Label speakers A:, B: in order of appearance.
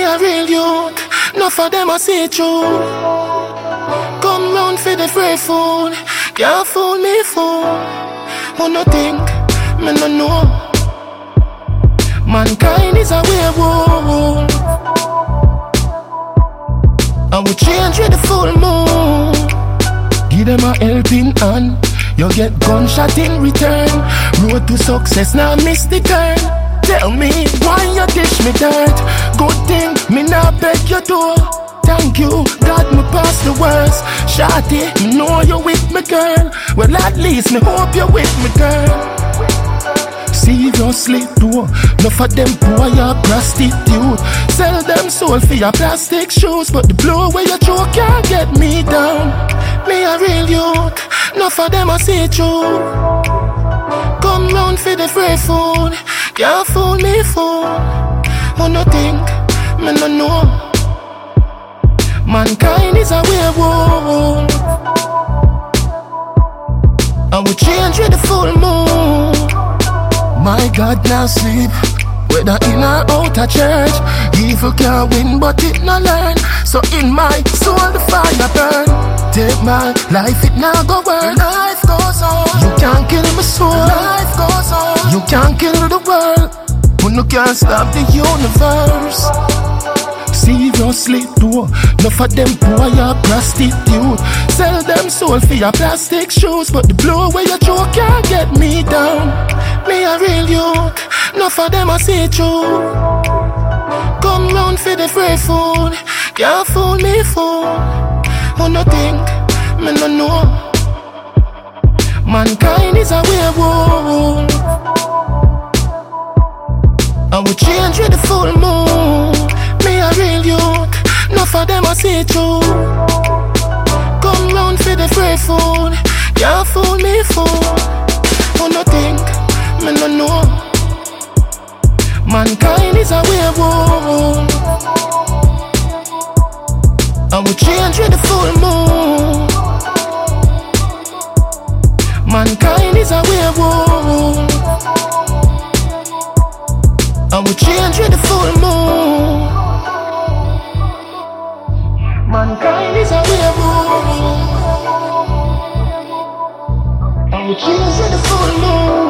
A: a real youth, enough of them I see through. Come round for the free food, can't fool me fool. Who no think, me no know. Mankind is a werewolf. I will change with the full moon. Give them a helping hand, you get gunshot in return. Road to success, now miss the turn. Tell me why you dish me dirt. Good thing, me not beg your door. Thank you, God, me pass the worst. Shawty, me know you with me, girl. Well, at least me hope you with me, girl. Seriously, though, enough of them boy are prostitute. Sell them soul for your plastic shoes, but the blow where you throw can't get me down. Me a real youth, enough of them I see through. Come round for the free food, can't fool me fool. Who no think, me no know. Mankind is a werewolf. I will change with the full moon. My God now sleep, whether in or out of church. Evil can't win but it no learn. So in my soul the fire burn. Take my life, it now go work. Life goes on. You can't kill my soul. Life goes on. You can't kill the world, but you can't stop the universe. Seriously, though, enough of them boy are prostitute. Sell them soul for your plastic shoes, but the blow where you throw can't get me down. Me a real youth, enough of them I see through. Come round for the free food, can't fool me fool. Who no think, me no know. Mankind is a werewolf. I will change with the full moon. Me a real youth, enough of them I see through. Come round for the free food, can't fool me fool. Who no think, me no know. Mankind is a werewolf. I will change with the full moon. Mankind is a werewolf. I will change with the full moon. Mankind is a werewolf. I will change with the full moon.